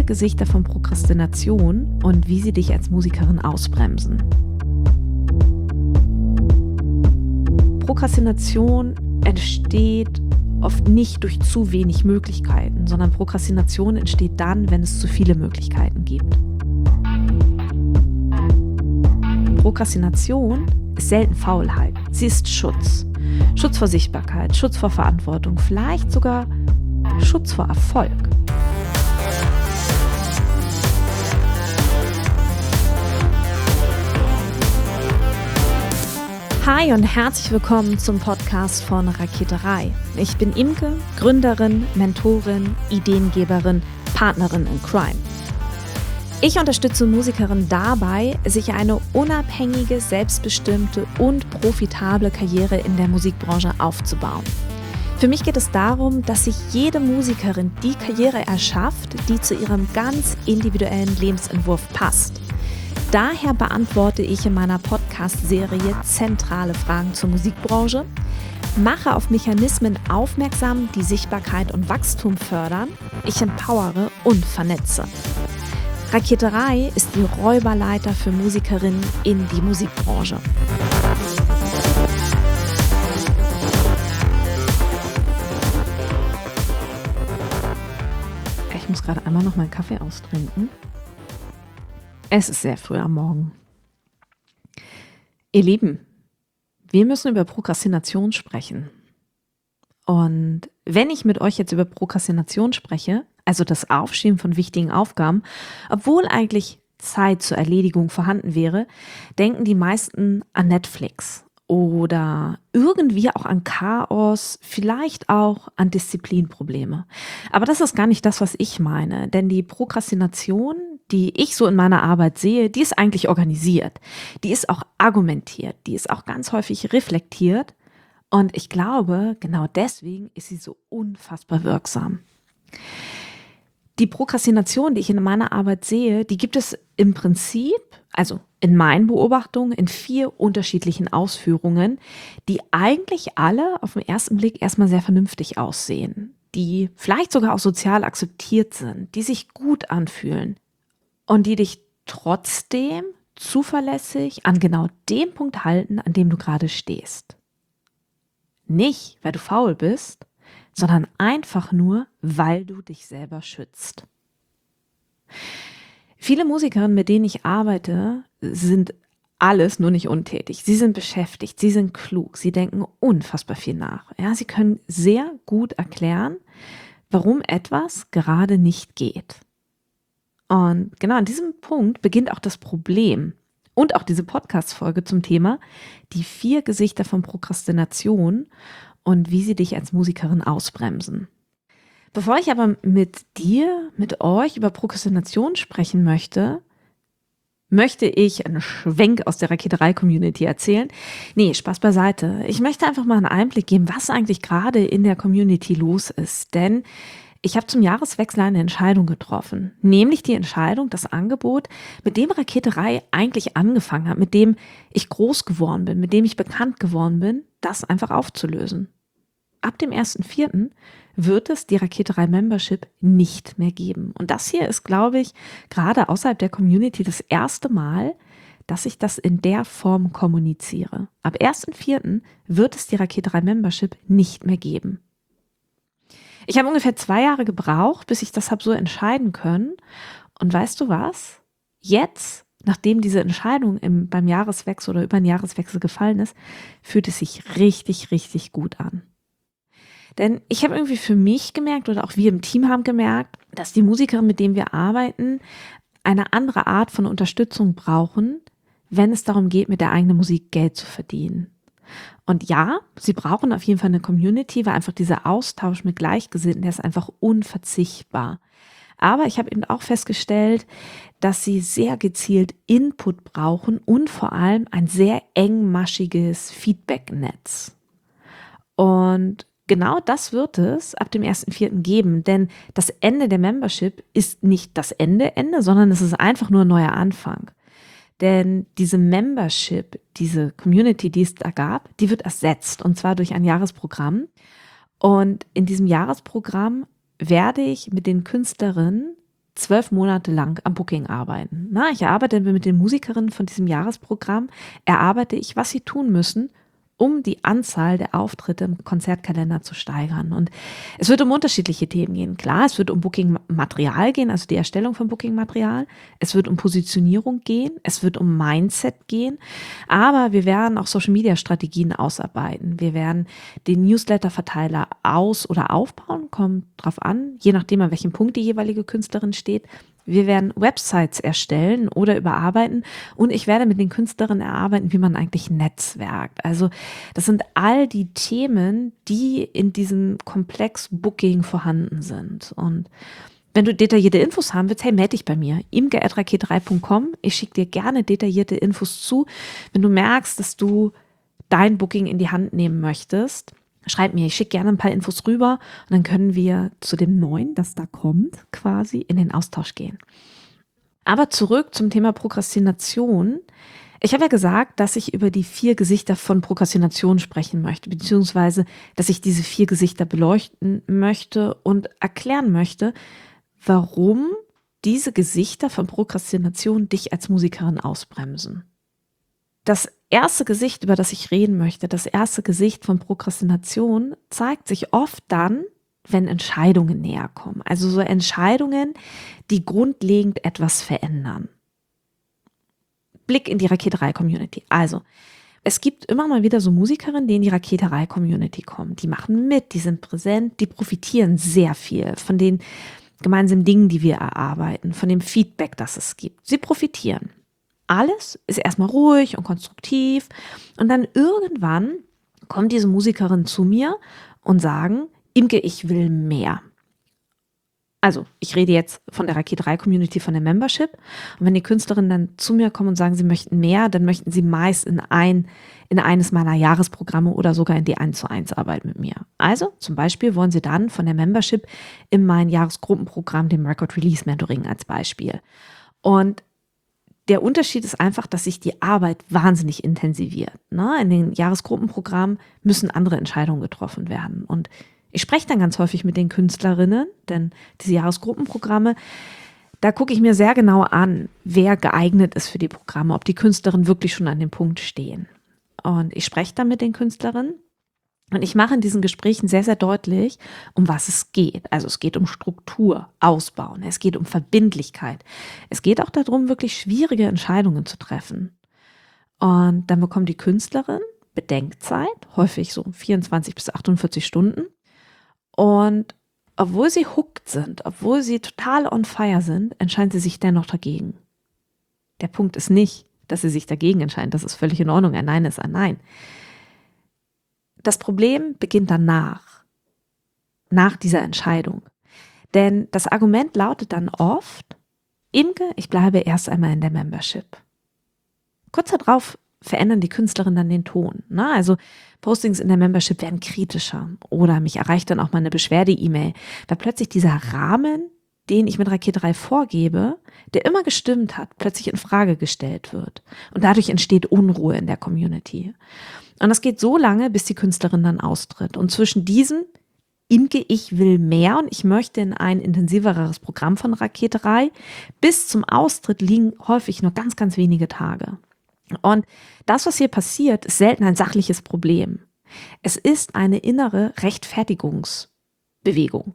Gesichter von Prokrastination und wie sie dich als Musikerin ausbremsen. Prokrastination entsteht oft nicht durch zu wenig Möglichkeiten, sondern Prokrastination entsteht dann, wenn es zu viele Möglichkeiten gibt. Prokrastination ist selten Faulheit. Sie ist Schutz. Schutz vor Sichtbarkeit, Schutz vor Verantwortung, vielleicht sogar Schutz vor Erfolg. Hi und herzlich willkommen zum Podcast von Raketerei. Ich bin Imke, Gründerin, Mentorin, Ideengeberin, Partnerin in Crime. Ich unterstütze Musikerinnen dabei, sich eine unabhängige, selbstbestimmte und profitable Karriere in der Musikbranche aufzubauen. Für mich geht es darum, dass sich jede Musikerin die Karriere erschafft, die zu ihrem ganz individuellen Lebensentwurf passt. Daher beantworte ich in meiner Podcast-Serie zentrale Fragen zur Musikbranche, mache auf Mechanismen aufmerksam, die Sichtbarkeit und Wachstum fördern, ich empowere und vernetze. Raketerei ist die Räuberleiter für Musikerinnen in die Musikbranche. Ich muss gerade einmal noch meinen Kaffee austrinken. Es ist sehr früh am Morgen. Ihr Lieben, wir müssen über Prokrastination sprechen. Und wenn ich mit euch jetzt über Prokrastination spreche, also das Aufschieben von wichtigen Aufgaben, obwohl eigentlich Zeit zur Erledigung vorhanden wäre, denken die meisten an Netflix oder irgendwie auch an Chaos, vielleicht auch an Disziplinprobleme. Aber das ist gar nicht das, was ich meine, denn die Prokrastination, die ich so in meiner Arbeit sehe, die ist eigentlich organisiert, die ist auch argumentiert, die ist auch ganz häufig reflektiert und ich glaube, genau deswegen ist sie so unfassbar wirksam. Die Prokrastination, die ich in meiner Arbeit sehe, die gibt es im Prinzip, also in meinen Beobachtungen, in 4 unterschiedlichen Ausführungen, die eigentlich alle auf den ersten Blick erstmal sehr vernünftig aussehen, die vielleicht sogar auch sozial akzeptiert sind, die sich gut anfühlen und die dich trotzdem zuverlässig an genau dem Punkt halten, an dem du gerade stehst. Nicht, weil du faul bist, sondern einfach nur, weil du dich selber schützt. Viele Musikerinnen, mit denen ich arbeite, sind alles nur nicht untätig. Sie sind beschäftigt, sie sind klug, sie denken unfassbar viel nach. Ja, sie können sehr gut erklären, warum etwas gerade nicht geht. Und genau an diesem Punkt beginnt auch das Problem und auch diese Podcast-Folge zum Thema die 4 Gesichter von Prokrastination und wie sie dich als Musikerin ausbremsen. Bevor ich aber mit euch über Prokrastination sprechen möchte ich einen Schwenk aus der Raketerei-Community erzählen. Nee, Spaß beiseite. Ich möchte einfach mal einen Einblick geben, was eigentlich gerade in der Community los ist. Denn ich habe zum Jahreswechsel eine Entscheidung getroffen, nämlich die Entscheidung, das Angebot, mit dem Raketerei eigentlich angefangen hat, mit dem ich groß geworden bin, mit dem ich bekannt geworden bin, das einfach aufzulösen. Ab dem 1.4. wird es die Raketerei Membership nicht mehr geben. Und das hier ist, glaube ich, gerade außerhalb der Community das erste Mal, dass ich das in der Form kommuniziere. Ab 1.4. wird es die Raketerei Membership nicht mehr geben. Ich habe ungefähr 2 Jahre gebraucht, bis ich das habe so entscheiden können. Und weißt du was? Jetzt, nachdem diese Entscheidung beim Jahreswechsel oder über den Jahreswechsel gefallen ist, fühlt es sich richtig, richtig gut an. Denn ich habe irgendwie für mich gemerkt oder auch wir im Team haben gemerkt, dass die Musiker, mit denen wir arbeiten, eine andere Art von Unterstützung brauchen, wenn es darum geht, mit der eigenen Musik Geld zu verdienen. Und ja, sie brauchen auf jeden Fall eine Community, weil einfach dieser Austausch mit Gleichgesinnten, der ist einfach unverzichtbar. Aber ich habe eben auch festgestellt, dass sie sehr gezielt Input brauchen und vor allem ein sehr engmaschiges Feedback-Netz. Und genau das wird es ab dem 1.4. geben, denn das Ende der Membership ist nicht das Ende, sondern es ist einfach nur ein neuer Anfang. Denn diese Membership, diese Community, die es da gab, die wird ersetzt und zwar durch ein Jahresprogramm. Und in diesem Jahresprogramm werde ich mit den Künstlerinnen 12 Monate lang am Booking arbeiten. Na, ich arbeite mit den Musikerinnen von diesem Jahresprogramm, erarbeite ich, was sie tun müssen, um die Anzahl der Auftritte im Konzertkalender zu steigern. Und es wird um unterschiedliche Themen gehen. Klar, es wird um Booking-Material gehen, also die Erstellung von Booking-Material. Es wird um Positionierung gehen. Es wird um Mindset gehen. Aber wir werden auch Social-Media-Strategien ausarbeiten. Wir werden den Newsletter-Verteiler aus- oder aufbauen, kommt drauf an, je nachdem, an welchem Punkt die jeweilige Künstlerin steht. Wir werden Websites erstellen oder überarbeiten und ich werde mit den Künstlerinnen erarbeiten, wie man eigentlich netzwerkt. Also das sind all die Themen, die in diesem Komplex Booking vorhanden sind. Und wenn du detaillierte Infos haben willst, hey, melde dich bei mir. imke@raket3.com. Ich schicke dir gerne detaillierte Infos zu. Wenn du merkst, dass du dein Booking in die Hand nehmen möchtest, schreib mir, ich schicke gerne ein paar Infos rüber und dann können wir zu dem Neuen, das da kommt, quasi in den Austausch gehen. Aber zurück zum Thema Prokrastination. Ich habe ja gesagt, dass ich über die 4 Gesichter von Prokrastination sprechen möchte, beziehungsweise, dass ich diese 4 Gesichter beleuchten möchte und erklären möchte, warum diese Gesichter von Prokrastination dich als Musikerin ausbremsen. Das erste Gesicht, über das ich reden möchte, das erste Gesicht von Prokrastination, zeigt sich oft dann, wenn Entscheidungen näher kommen. Also so Entscheidungen, die grundlegend etwas verändern. Blick in die Raketerei-Community. Also, es gibt immer mal wieder so Musikerinnen, die in die Raketerei-Community kommen. Die machen mit, die sind präsent, die profitieren sehr viel von den gemeinsamen Dingen, die wir erarbeiten, von dem Feedback, das es gibt. Sie profitieren. Alles ist erstmal ruhig und konstruktiv und dann irgendwann kommen diese Musikerinnen zu mir und sagen, Imke, ich will mehr. Also, ich rede jetzt von der Raketerei-Community, von der Membership. Und wenn die Künstlerinnen dann zu mir kommen und sagen, sie möchten mehr, dann möchten sie meist in eines meiner Jahresprogramme oder sogar in die 1:1 Arbeit mit mir. Also, zum Beispiel wollen sie dann von der Membership in mein Jahresgruppenprogramm, dem Record Release Mentoring als Beispiel. Und der Unterschied ist einfach, dass sich die Arbeit wahnsinnig intensiviert. Ne? In den Jahresgruppenprogrammen müssen andere Entscheidungen getroffen werden. Und ich spreche dann ganz häufig mit den Künstlerinnen, denn diese Jahresgruppenprogramme, da gucke ich mir sehr genau an, wer geeignet ist für die Programme, ob die Künstlerinnen wirklich schon an dem Punkt stehen. Und ich spreche dann mit den Künstlerinnen und ich mache in diesen Gesprächen sehr, sehr deutlich, um was es geht. Also es geht um Struktur, Ausbauen, es geht um Verbindlichkeit. Es geht auch darum, wirklich schwierige Entscheidungen zu treffen. Und dann bekommt die Künstlerin Bedenkzeit, häufig so 24 bis 48 Stunden. Und obwohl sie hooked sind, obwohl sie total on fire sind, entscheiden sie sich dennoch dagegen. Der Punkt ist nicht, dass sie sich dagegen entscheiden. Das ist völlig in Ordnung. Ein Nein ist ein Nein. Das Problem beginnt danach, nach dieser Entscheidung. Denn das Argument lautet dann oft, Imke, ich bleibe erst einmal in der Membership. Kurz darauf verändern die Künstlerinnen dann den Ton. Ne? Also Postings in der Membership werden kritischer oder mich erreicht dann auch mal eine Beschwerde-E-Mail, weil plötzlich dieser Rahmen, den ich mit Raketerei vorgebe, der immer gestimmt hat, plötzlich in Frage gestellt wird. Und dadurch entsteht Unruhe in der Community. Und das geht so lange, bis die Künstlerin dann austritt. Und zwischen diesem Imke, ich will mehr und ich möchte in ein intensiveres Programm von Raketerei, bis zum Austritt liegen häufig nur ganz, ganz wenige Tage. Und das, was hier passiert, ist selten ein sachliches Problem. Es ist eine innere Rechtfertigungsbewegung.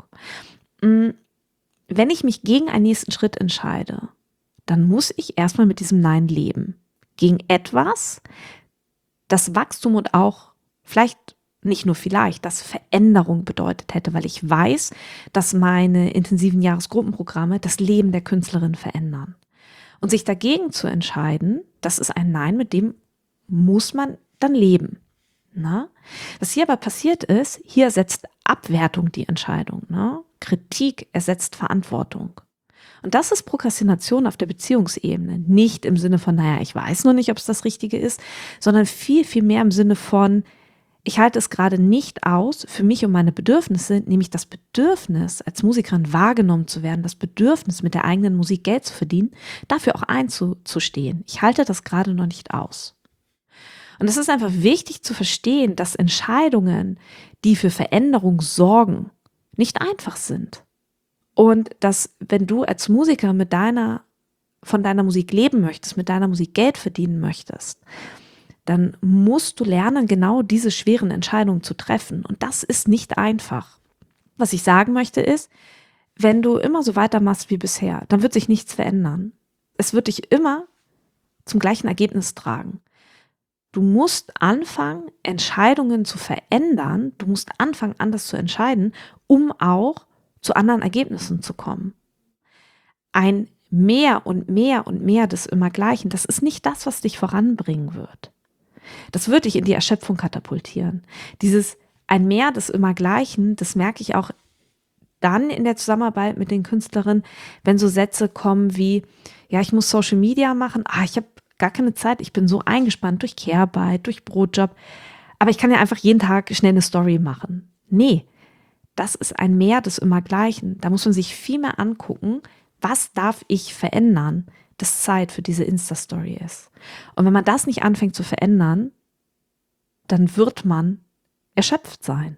Wenn ich mich gegen einen nächsten Schritt entscheide, dann muss ich erstmal mit diesem Nein leben. Gegen etwas, das Wachstum und auch vielleicht, nicht nur vielleicht, das Veränderung bedeutet hätte, weil ich weiß, dass meine intensiven Jahresgruppenprogramme das Leben der Künstlerin verändern. Und sich dagegen zu entscheiden, das ist ein Nein, mit dem muss man dann leben. Na? Was hier aber passiert ist, hier ersetzt Abwertung die Entscheidung. Ne? Kritik ersetzt Verantwortung. Und das ist Prokrastination auf der Beziehungsebene. Nicht im Sinne von, naja, ich weiß nur nicht, ob es das Richtige ist, sondern viel, viel mehr im Sinne von, ich halte es gerade nicht aus, für mich und meine Bedürfnisse, nämlich das Bedürfnis, als Musikerin wahrgenommen zu werden, das Bedürfnis, mit der eigenen Musik Geld zu verdienen, dafür auch einzustehen. Ich halte das gerade noch nicht aus. Und es ist einfach wichtig zu verstehen, dass Entscheidungen, die für Veränderung sorgen, nicht einfach sind. Und dass, wenn du als Musiker von deiner Musik leben möchtest, mit deiner Musik Geld verdienen möchtest, dann musst du lernen, genau diese schweren Entscheidungen zu treffen. Und das ist nicht einfach. Was ich sagen möchte ist, wenn du immer so weitermachst wie bisher, dann wird sich nichts verändern. Es wird dich immer zum gleichen Ergebnis tragen. Du musst anfangen, Entscheidungen zu verändern. Du musst anfangen, anders zu entscheiden, um auch zu anderen Ergebnissen zu kommen. Ein mehr und mehr und mehr des Immergleichen, das ist nicht das, was dich voranbringen wird. Das wird dich in die Erschöpfung katapultieren. Dieses ein Mehr des Immergleichen, das merke ich auch dann in der Zusammenarbeit mit den Künstlerinnen, wenn so Sätze kommen wie, ja, ich muss Social Media machen, ich habe gar keine Zeit, ich bin so eingespannt durch Care-Arbeit, durch Brotjob, aber ich kann ja einfach jeden Tag schnell eine Story machen. Nee, das ist ein Mehr des Immergleichen. Da muss man sich viel mehr angucken, was darf ich verändern, dass Zeit für diese Insta-Story ist. Und wenn man das nicht anfängt zu verändern, dann wird man erschöpft sein.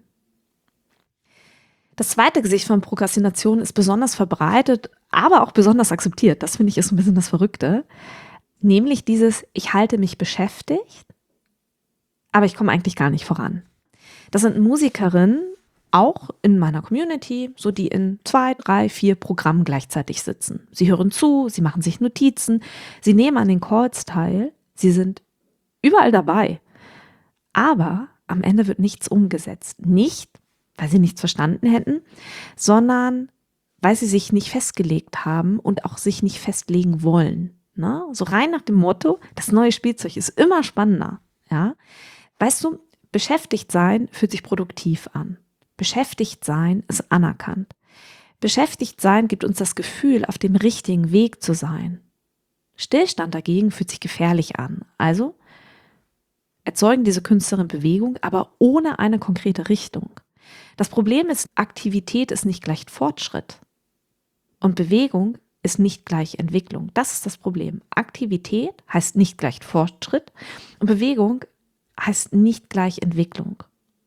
Das zweite Gesicht von Prokrastination ist besonders verbreitet, aber auch besonders akzeptiert. Das finde ich ist ein bisschen das Verrückte. Nämlich dieses, ich halte mich beschäftigt, aber ich komme eigentlich gar nicht voran. Das sind Musikerinnen, auch in meiner Community, so die in 2, 3, 4 Programmen gleichzeitig sitzen. Sie hören zu, sie machen sich Notizen, sie nehmen an den Calls teil, sie sind überall dabei. Aber am Ende wird nichts umgesetzt. Nicht, weil sie nichts verstanden hätten, sondern weil sie sich nicht festgelegt haben und auch sich nicht festlegen wollen. Ne? So rein nach dem Motto, das neue Spielzeug ist immer spannender. Ja? Weißt du, beschäftigt sein fühlt sich produktiv an. Beschäftigt sein ist anerkannt. Beschäftigt sein gibt uns das Gefühl, auf dem richtigen Weg zu sein. Stillstand dagegen fühlt sich gefährlich an. Also erzeugen diese Künstlerinnen Bewegung, aber ohne eine konkrete Richtung. Das Problem ist, Aktivität ist nicht gleich Fortschritt. Und Bewegung ist nicht gleich Entwicklung. Das ist das Problem. Aktivität heißt nicht gleich Fortschritt und Bewegung heißt nicht gleich Entwicklung.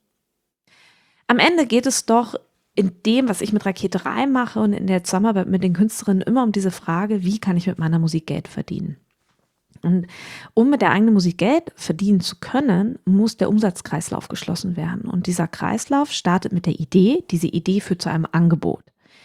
Am Ende geht es doch in dem, was ich mit Raketerei mache und in der Zusammenarbeit mit den Künstlerinnen immer um diese Frage, wie kann ich mit meiner Musik Geld verdienen? Und um mit der eigenen Musik Geld verdienen zu können, muss der Umsatzkreislauf geschlossen werden. Und dieser Kreislauf startet mit der Idee. Diese Idee führt zu einem Angebot.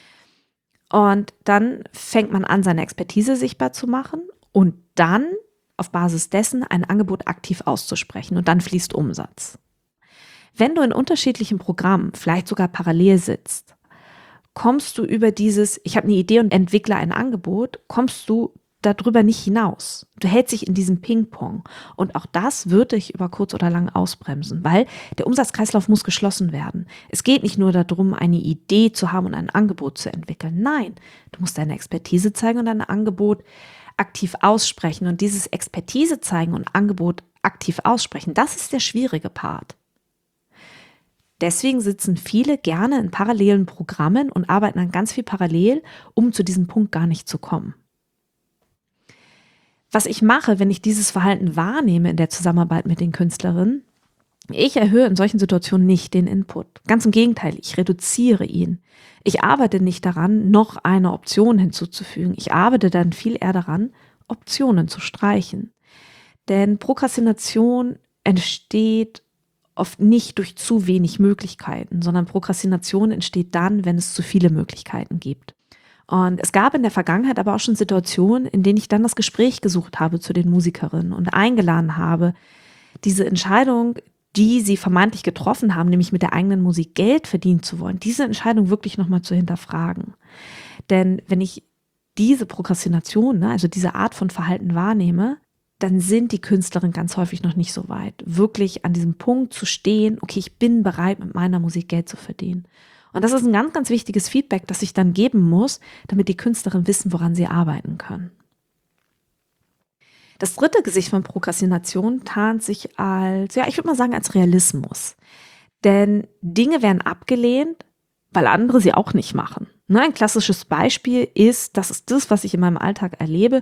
Und dann fängt man an, seine Expertise sichtbar zu machen und dann auf Basis dessen ein Angebot aktiv auszusprechen. Und dann fließt Umsatz. Wenn du in unterschiedlichen Programmen, vielleicht sogar parallel sitzt, kommst du über dieses, ich habe eine Idee und entwickle ein Angebot, kommst du darüber nicht hinaus. Du hältst dich in diesem Ping-Pong. Und auch das wird dich über kurz oder lang ausbremsen, weil der Umsatzkreislauf muss geschlossen werden. Es geht nicht nur darum, eine Idee zu haben und ein Angebot zu entwickeln. Nein, du musst deine Expertise zeigen und dein Angebot aktiv aussprechen. Und dieses Expertise zeigen und Angebot aktiv aussprechen, das ist der schwierige Part. Deswegen sitzen viele gerne in parallelen Programmen und arbeiten dann ganz viel parallel, um zu diesem Punkt gar nicht zu kommen. Was ich mache, wenn ich dieses Verhalten wahrnehme in der Zusammenarbeit mit den Künstlerinnen, ich erhöhe in solchen Situationen nicht den Input. Ganz im Gegenteil, ich reduziere ihn. Ich arbeite nicht daran, noch eine Option hinzuzufügen. Ich arbeite dann viel eher daran, Optionen zu streichen. Denn Prokrastination entsteht oft nicht durch zu wenig Möglichkeiten, sondern Prokrastination entsteht dann, wenn es zu viele Möglichkeiten gibt. Und es gab in der Vergangenheit aber auch schon Situationen, in denen ich dann das Gespräch gesucht habe zu den Musikerinnen und eingeladen habe, diese Entscheidung, die sie vermeintlich getroffen haben, nämlich mit der eigenen Musik Geld verdienen zu wollen, diese Entscheidung wirklich nochmal zu hinterfragen. Denn wenn ich diese Prokrastination, also diese Art von Verhalten wahrnehme, dann sind die Künstlerinnen ganz häufig noch nicht so weit, wirklich an diesem Punkt zu stehen, okay, ich bin bereit, mit meiner Musik Geld zu verdienen. Und das ist ein ganz, ganz wichtiges Feedback, das ich dann geben muss, damit die Künstlerinnen wissen, woran sie arbeiten können. Das dritte Gesicht von Prokrastination tarnt sich als, ich würde mal sagen, als Realismus. Denn Dinge werden abgelehnt, weil andere sie auch nicht machen. Ein klassisches Beispiel ist, das ist das, was ich in meinem Alltag erlebe,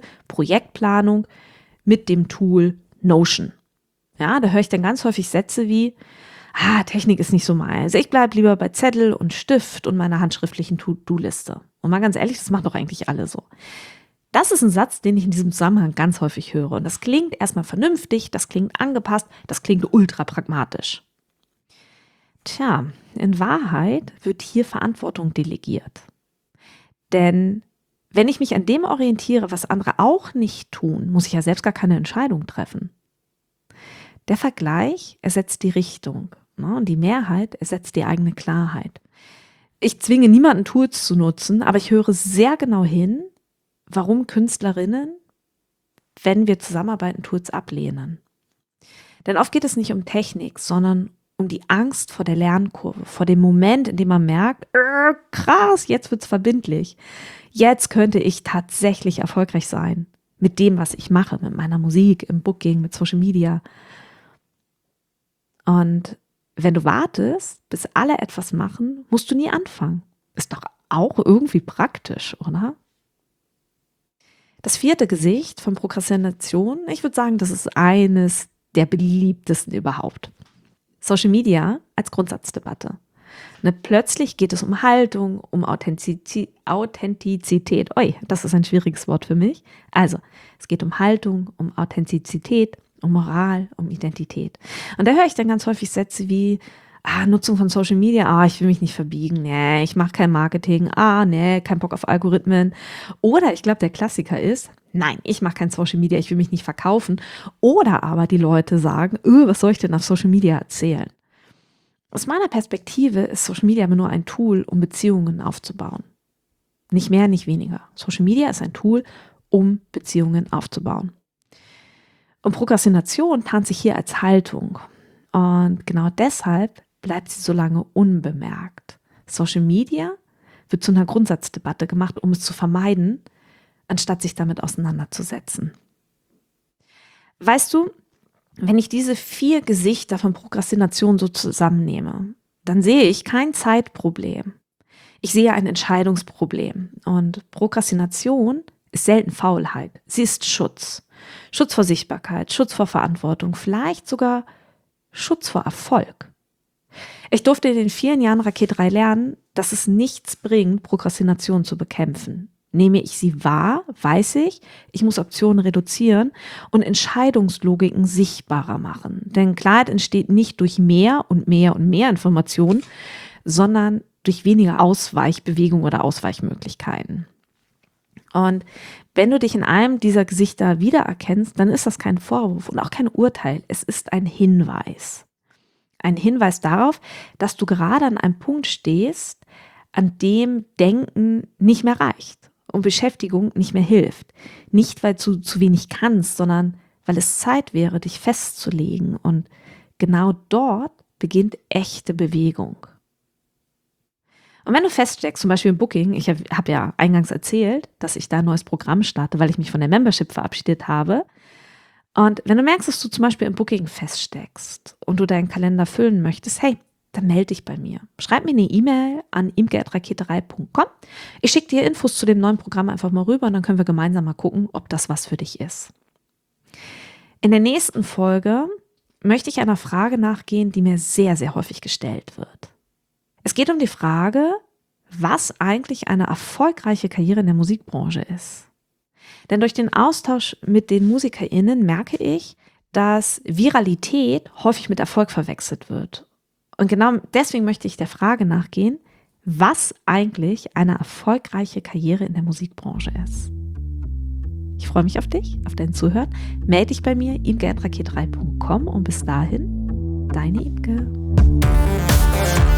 Projektplanung mit dem Tool Notion. Ja, da höre ich dann ganz häufig Sätze wie, Technik ist nicht so meins. Ich bleibe lieber bei Zettel und Stift und meiner handschriftlichen To-Do-Liste. Und mal ganz ehrlich, das machen doch eigentlich alle so. Das ist ein Satz, den ich in diesem Zusammenhang ganz häufig höre. Und das klingt erstmal vernünftig, das klingt angepasst, das klingt ultra pragmatisch. Tja, in Wahrheit wird hier Verantwortung delegiert. Denn wenn ich mich an dem orientiere, was andere auch nicht tun, muss ich ja selbst gar keine Entscheidung treffen. Der Vergleich ersetzt die Richtung, ne? Und die Mehrheit ersetzt die eigene Klarheit. Ich zwinge niemanden, Tools zu nutzen, aber ich höre sehr genau hin, warum Künstlerinnen, wenn wir zusammenarbeiten, Tools ablehnen. Denn oft geht es nicht um Technik, sondern um die Angst vor der Lernkurve, vor dem Moment, in dem man merkt, krass, jetzt wird's verbindlich. Jetzt könnte ich tatsächlich erfolgreich sein mit dem, was ich mache, mit meiner Musik, im Booking, mit Social Media. Und wenn du wartest, bis alle etwas machen, musst du nie anfangen. Ist doch auch irgendwie praktisch, oder? Das 4. Gesicht von Prokrastination, ich würde sagen, das ist eines der beliebtesten überhaupt. Social Media als Grundsatzdebatte. Plötzlich geht es um Haltung, um Authentizität. Ui, das ist ein schwieriges Wort für mich. Also, es geht um Haltung, um Authentizität, um Moral, um Identität. Und da höre ich dann ganz häufig Sätze wie, Nutzung von Social Media, ich will mich nicht verbiegen, nee, ich mache kein Marketing, nee, kein Bock auf Algorithmen. Oder ich glaube, der Klassiker ist, nein, ich mache kein Social Media, ich will mich nicht verkaufen. Oder aber die Leute sagen, was soll ich denn auf Social Media erzählen? Aus meiner Perspektive ist Social Media immer nur ein Tool, um Beziehungen aufzubauen. Nicht mehr, nicht weniger. Social Media ist ein Tool, um Beziehungen aufzubauen. Und Prokrastination tarnt sich hier als Haltung. Und genau deshalb bleibt sie so lange unbemerkt. Social Media wird zu einer Grundsatzdebatte gemacht, um es zu vermeiden, anstatt sich damit auseinanderzusetzen. Weißt du, wenn ich diese 4 Gesichter von Prokrastination so zusammennehme, dann sehe ich kein Zeitproblem. Ich sehe ein Entscheidungsproblem. Und Prokrastination ist selten Faulheit. Sie ist Schutz. Schutz vor Sichtbarkeit, Schutz vor Verantwortung, vielleicht sogar Schutz vor Erfolg. Ich durfte in den 4 Jahren Rakete 3 lernen, dass es nichts bringt, Prokrastination zu bekämpfen. Nehme ich sie wahr, weiß ich muss Optionen reduzieren und Entscheidungslogiken sichtbarer machen. Denn Klarheit entsteht nicht durch mehr und mehr und mehr Informationen, sondern durch weniger Ausweichbewegung oder Ausweichmöglichkeiten. Und wenn du dich in einem dieser Gesichter wiedererkennst, dann ist das kein Vorwurf und auch kein Urteil. Es ist ein Hinweis. Ein Hinweis darauf, dass du gerade an einem Punkt stehst, an dem Denken nicht mehr reicht und Beschäftigung nicht mehr hilft. Nicht, weil du zu wenig kannst, sondern weil es Zeit wäre, dich festzulegen. Und genau dort beginnt echte Bewegung. Und wenn du feststeckst, zum Beispiel im Booking, ich habe ja eingangs erzählt, dass ich da ein neues Programm starte, weil ich mich von der Membership verabschiedet habe. Und wenn du merkst, dass du zum Beispiel im Booking feststeckst und du deinen Kalender füllen möchtest, hey, dann melde dich bei mir. Schreib mir eine E-Mail an imke@rakete3.com. Ich schicke dir Infos zu dem neuen Programm einfach mal rüber und dann können wir gemeinsam mal gucken, ob das was für dich ist. In der nächsten Folge möchte ich einer Frage nachgehen, die mir sehr, sehr häufig gestellt wird. Es geht um die Frage, was eigentlich eine erfolgreiche Karriere in der Musikbranche ist. Denn durch den Austausch mit den MusikerInnen merke ich, dass Viralität häufig mit Erfolg verwechselt wird. Und genau deswegen möchte ich der Frage nachgehen, was eigentlich eine erfolgreiche Karriere in der Musikbranche ist. Ich freue mich auf dich, auf dein Zuhören. Melde dich bei mir, imke@rakete3.com und bis dahin, deine Imke.